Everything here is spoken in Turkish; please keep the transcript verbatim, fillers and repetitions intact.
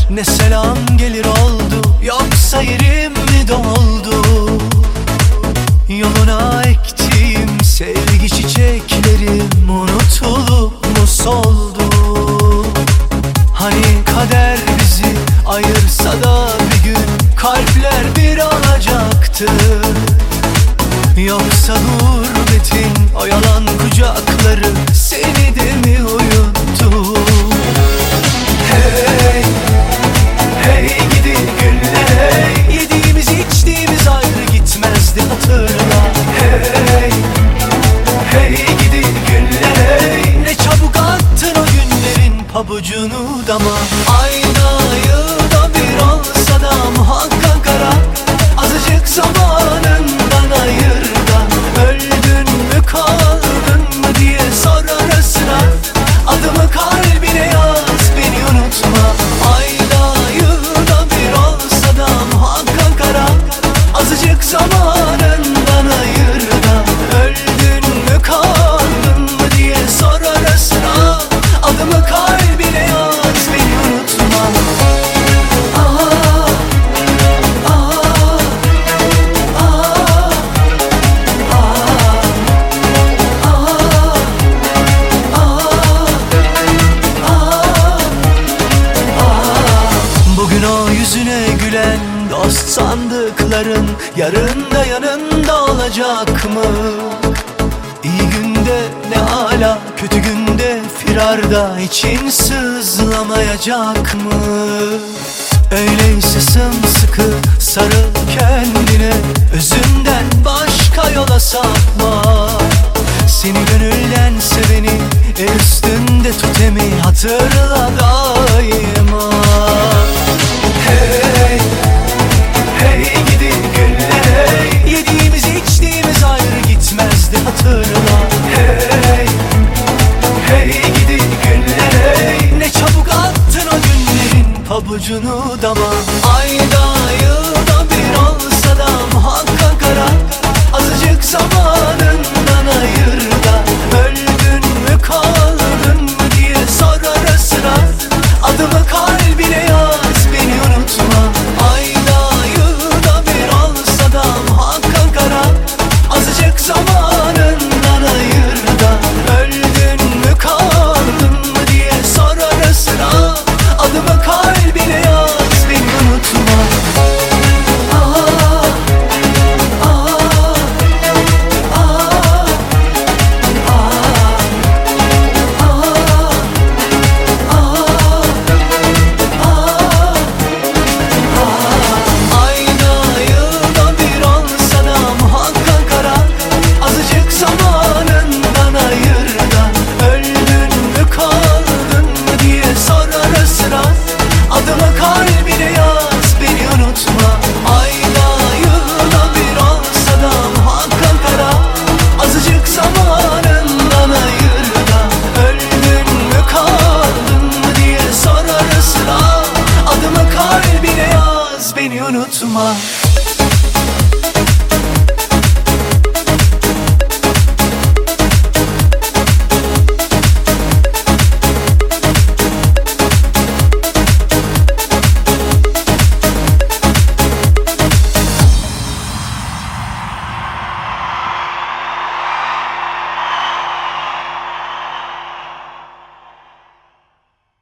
ne selam gelir oldu, yoksa yerim mi doldu? Yoluna ektiğim sevgi çiçeklerim unutulup mu soldu? Hani kader bizi ayırsa da bir gün kalpler bir olacaktı. Yoksa gurbetin o yalan kucakları seni de mi uyuttu? Hey, hey gidi günler, hey. Yediğimiz içtiğimiz ayrı gitmezdi, hatırla. Hey, hey gidi günler, hey. Ne çabuk attın o günlerin pabucunu dama. Ayda yılda bir olsa da muhakkak ara. Azıcık zamanından ayır da, öldün mü kaldın mı diye sor arasına. Adımı kalbine yaz, beni unutma. Ayda yılda bir olsa da muhakkak ara. Azıcık zamanından ayır da, öldün mü kaldın mı diye sor arasına. Adımı kalbine yaz, beni unutma. Bugün o yüzüne gülen dost sandıkların yarın da yanında olacak mı? İyi günde ne hala, kötü günde firarda için sızlamayacak mı? Öyleyse sımsıkı sarıl kendine, özünden başka yola sapma. Seni gönülden seveni el üstünde tut, emi hatırla daima. Hey, hey gidi günler, hey. Yediğimiz içtiğimiz ayrı gitmezdi, hatırla. Hey, hey gidi günler, hey. Ne çabuk attın o günlerin pabucunu dama. Ayda yılda bir olsa da muhakkak ara. Azıcık zamanı